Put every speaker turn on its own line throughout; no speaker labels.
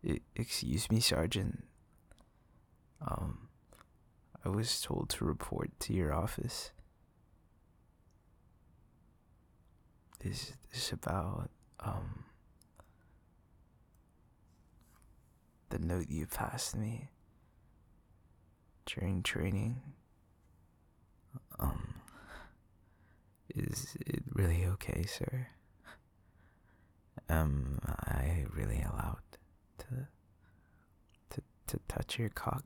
Excuse me, Sergeant. Um, I was told to report to your office. Is this about, the note you passed me during training? Um, is it really okay, sir? Am I really allowed to to touch your cock?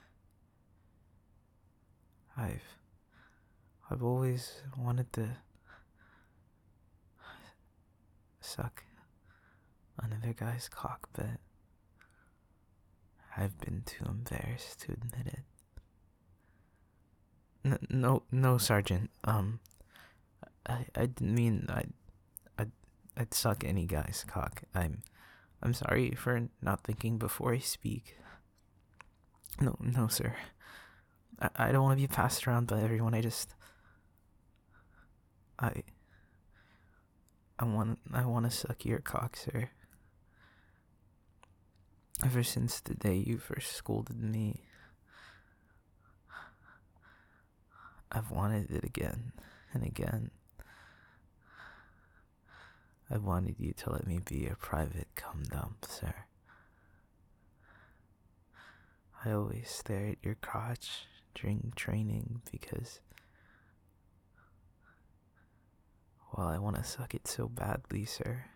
I've always wanted to suck another guy's cock, but I've been too embarrassed to admit it. No, Sergeant. I didn't mean I'd suck any guy's cock. I'm sorry for not thinking before I speak. No, sir. I don't want to be passed around by everyone. I I want to suck your cock, sir. Ever since the day you first scolded me, I've wanted it again and again. I wanted you to let me be your private cum dump, sir. I always stare at your crotch during training because, well, I want to suck it so badly, sir.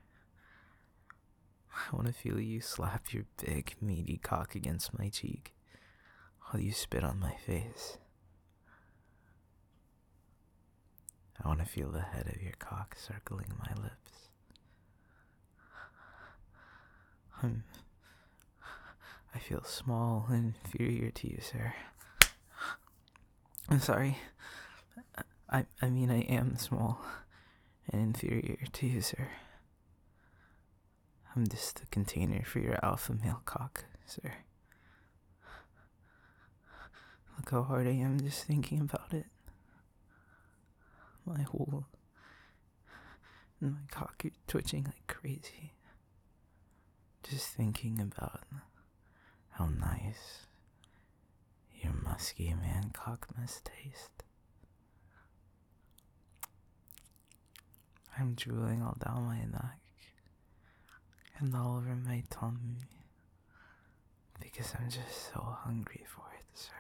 I want to feel you slap your big, meaty cock against my cheek while you spit on my face. I want to feel the head of your cock circling my lips. I feel small and inferior to you, sir. I'm sorry. I mean, I am small and inferior to you, sir. I'm just a container for your alpha male cock, sir. Look how hard I am just thinking about it. My whole and my cock is twitching like crazy. Just thinking about how nice your musky man cock must taste. I'm drooling all down my neck and all over my tummy because I'm just so hungry for it, sir.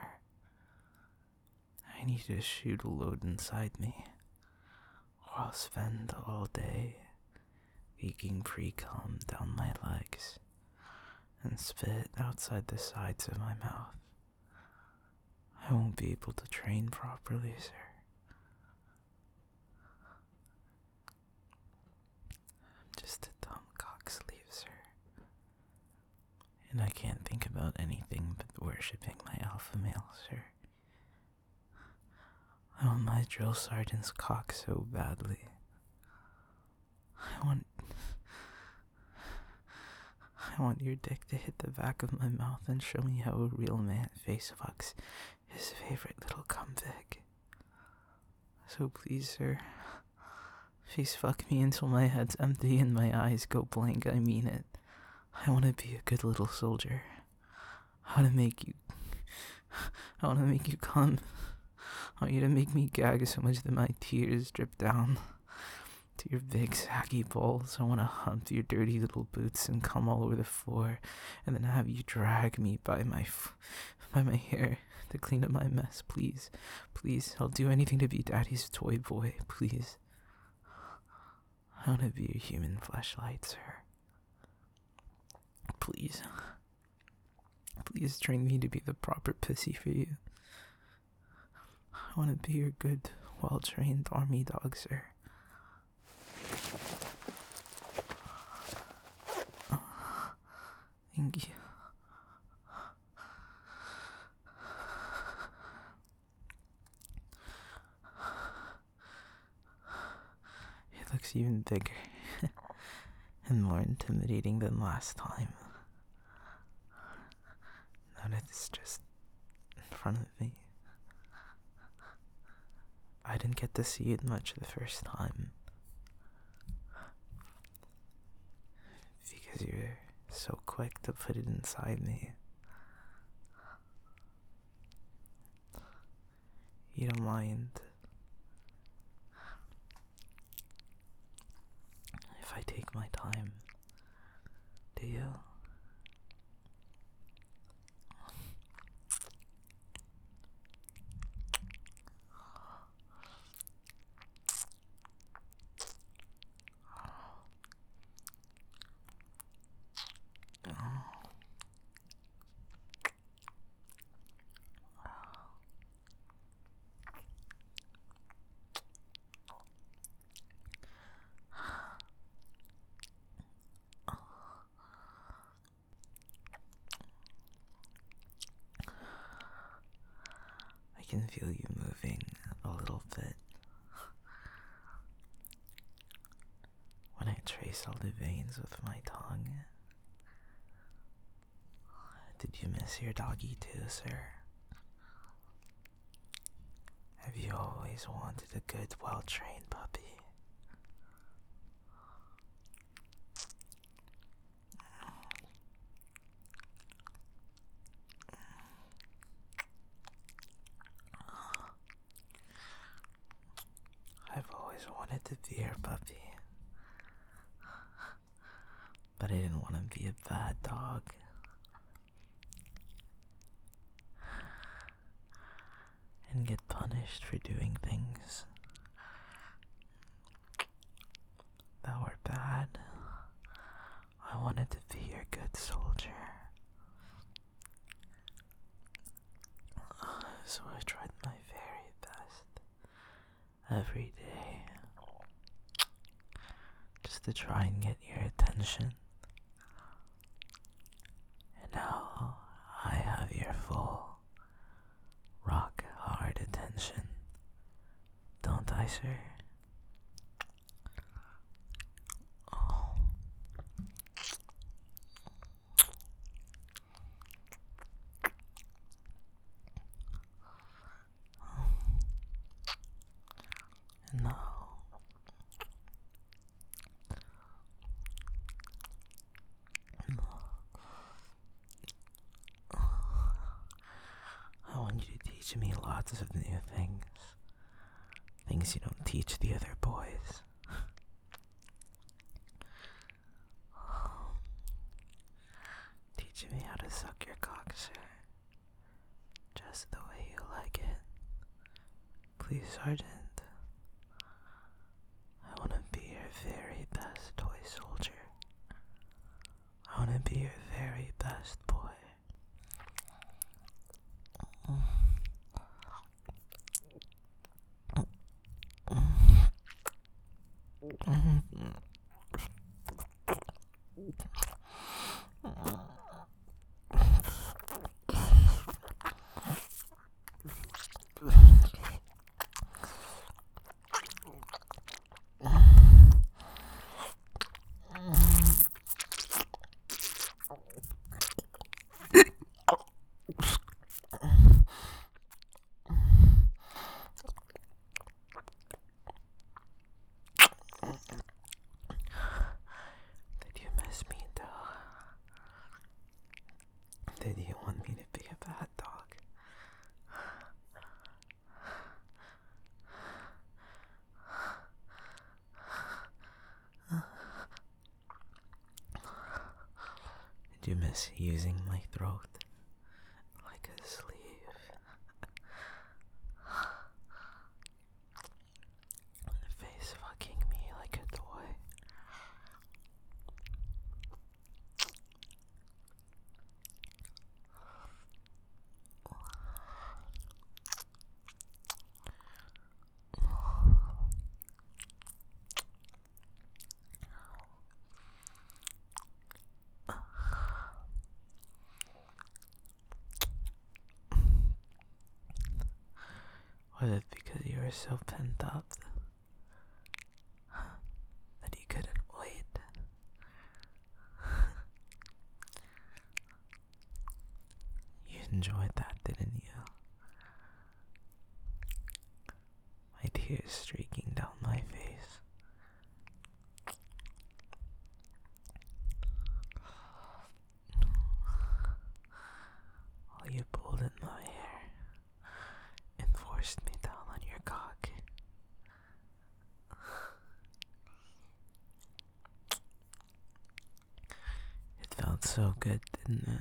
I need to shoot a load inside me, or I'll spend all day leaking pre-cum down my legs and spit outside the sides of my mouth. I won't be able to train properly, sir. I'm just a dumb cock sleeve, sir. And I can't think about anything but worshipping my alpha male, sir. I want my drill sergeant's cock so badly. I want your dick to hit the back of my mouth and show me how a real man face fucks his favorite little cum-vig. So please, sir, face fuck me until my head's empty and my eyes go blank. I mean it. I want to be a good little soldier. I want to make you come. I want you to make me gag so much that my tears drip down to your big saggy balls. I want to hump your dirty little boots and come all over the floor, and then have you drag me by my hair to clean up my mess. Please, I'll do anything to be daddy's toy boy. Please, I want to be a human fleshlight, sir. Please train me to be the proper pussy for you. I want to be your good, well-trained army dog, sir. Thank you. It looks even bigger and more intimidating than last time. Now that it's just in front of me. I didn't get to see it much the first time because you're so quick. quick to put it inside me. You don't mind if I take my time, do you? I can feel you moving a little bit when I trace all the veins with my tongue. Did you miss your doggy too, sir? Have you always wanted a good, well-trained puppy? I've always wanted to be your puppy, but I didn't want to be a bad dog. And get punished for doing things that were bad. I wanted to be your good soldier. So I tried my very best every day just to try and get your attention. And now I have your full rock hard attention, don't I, sir? Oh. And now I want you to teach me lots of new things. Things you don't teach the other boys. Teaching me how to suck your cock, sir. Just the way you like it. Please, Sergeant. I want to be your very best toy soldier. I want to be your very best boy. Did you miss me, though? Did you want me to be a bad dog? Did you miss using my throat like a sleeve? Face fucking me like a toy? Was it because you were so pent up that you couldn't wait? You enjoyed that, didn't you? My tears streaking down my face. so good, didn't it?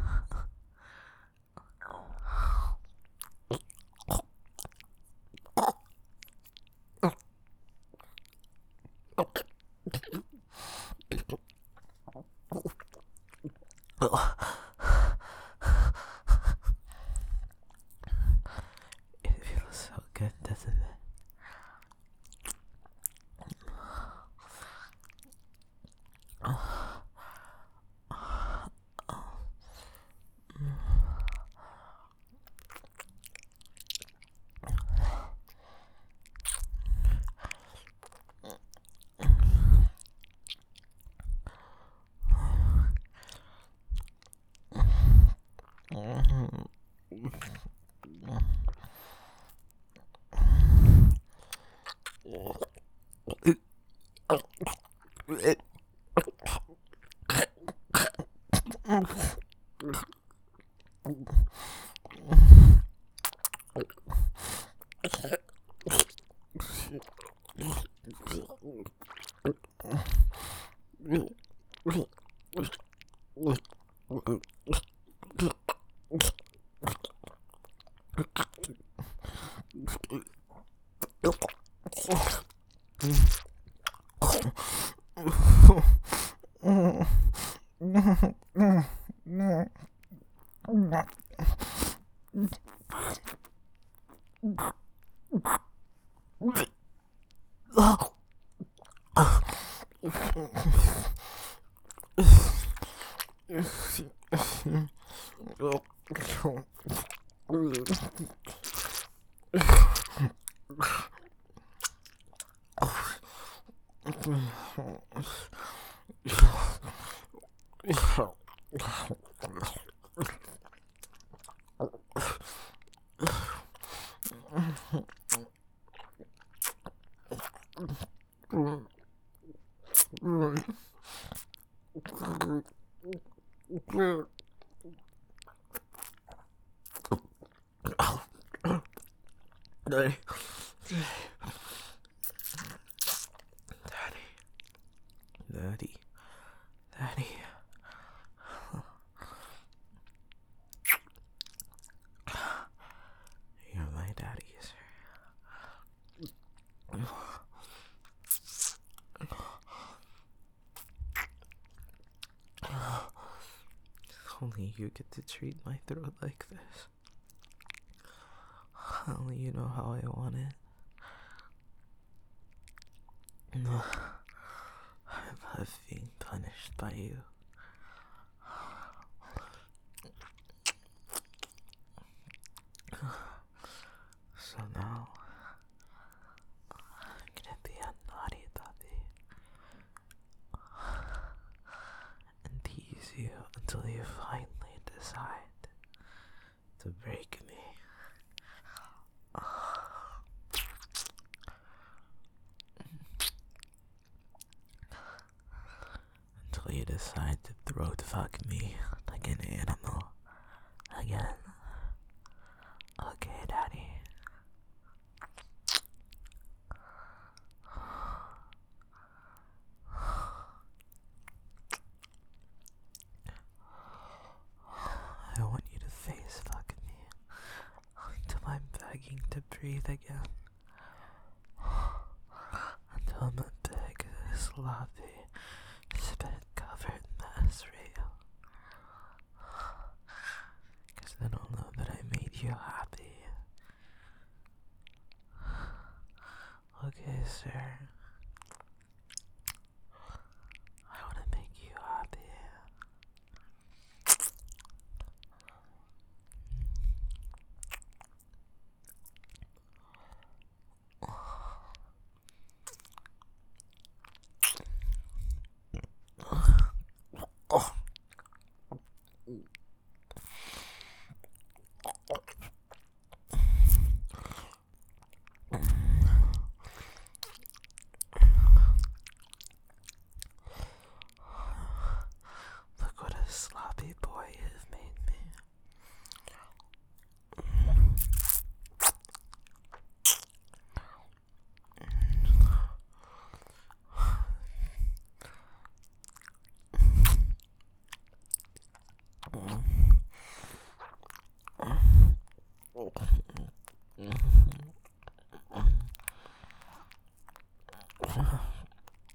It feels so good, doesn't it? Daddy. Daddy. Daddy. You're my daddy, sir. Only you get to treat my throat like this. Only you know how I want it. I love being punished by you. So now, I'm gonna be a naughty puppy and tease you until you finally decide to break me. Until you decide to throat fuck me like an animal again. Okay, Daddy. I want you to face fuck me until I'm begging to breathe again. Until I'm a big, sloppy, spit-covered mess real. 'Cause then I'll know that I made you happy. Okay, sir. I want to make you happy. Look what a sloppy boy you've made me.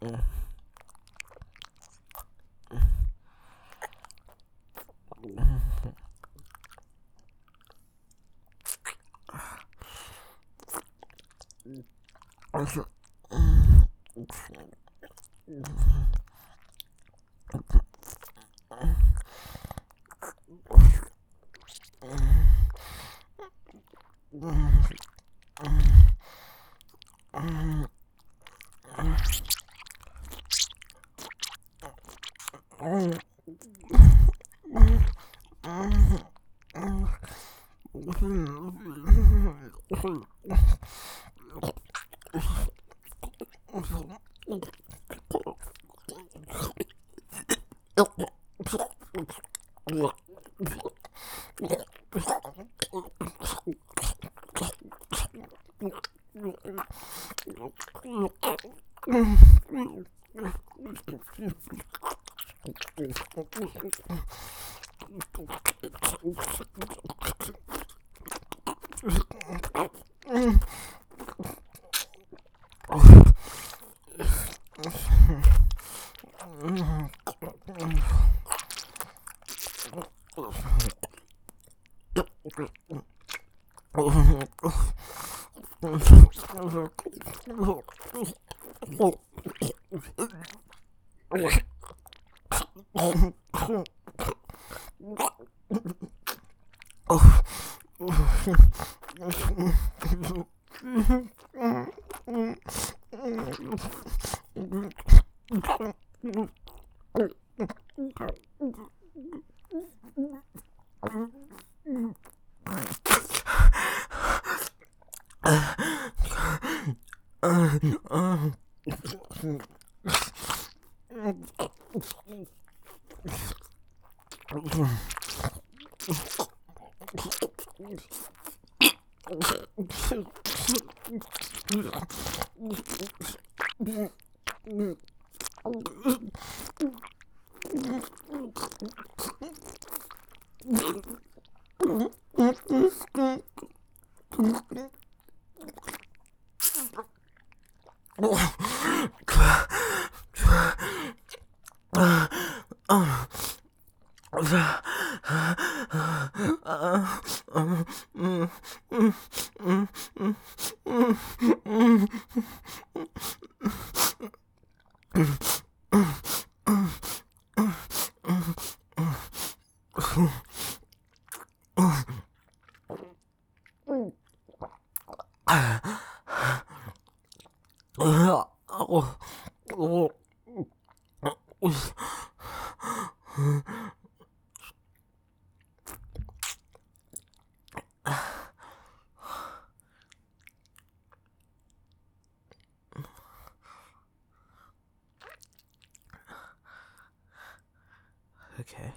Okay.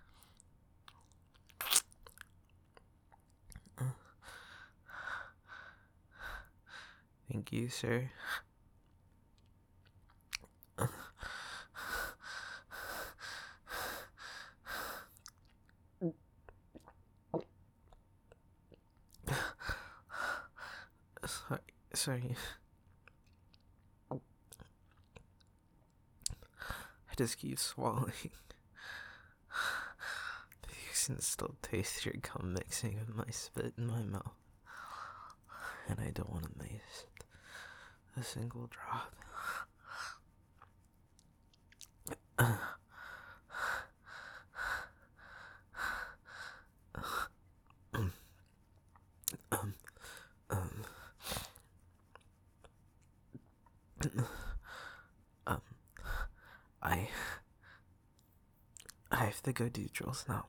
Thank you, sir. Sorry. I just keep swallowing. You can still taste your gum mixing with my spit in my mouth. And I don't want to waste a single drop. Um, I have to go do drills now.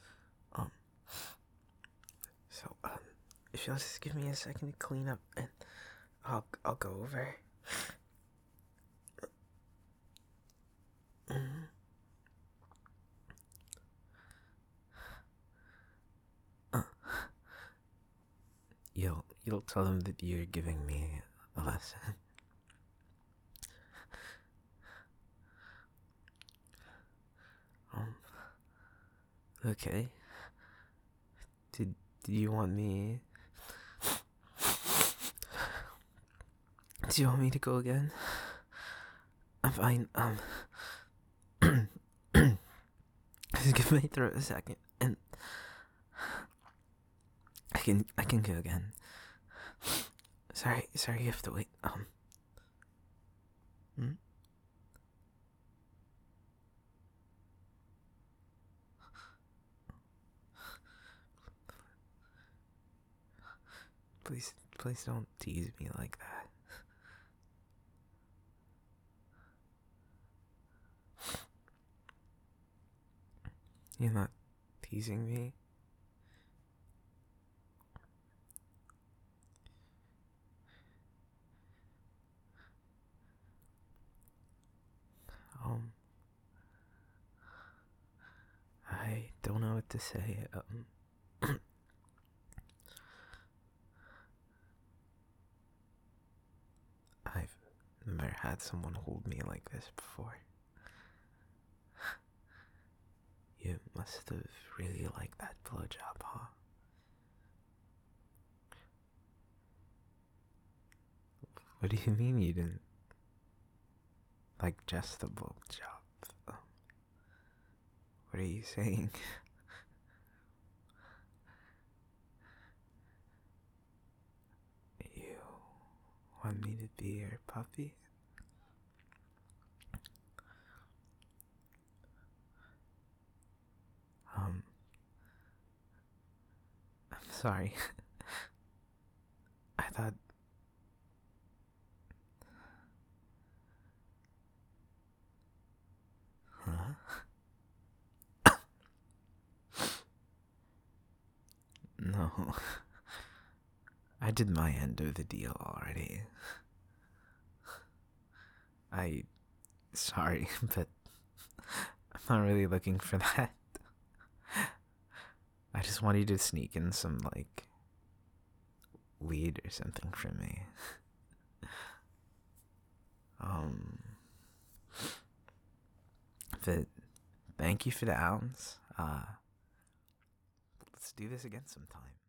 So if you'll just give me a second to clean up, and I'll go over. You'll tell them that you're giving me a lesson. Okay. Do you want me? Do you want me to go again? I'm fine. Just give my throat a second, and I can go again. Sorry, you have to wait. Hmm? Please don't tease me like that. You're not teasing me? Um, I don't know what to say. I've never had someone hold me like this before. You must have really liked that blowjob, huh? What do you mean you didn't like just the blowjob? What are you saying? You want me to be your puppy? I'm sorry. I thought. Huh? No. I did my end of the deal already. Sorry, but I'm not really looking for that. I just wanted to sneak in some, like, weed or something from me. Um, but thank you for the ounce. Let's do this again sometime.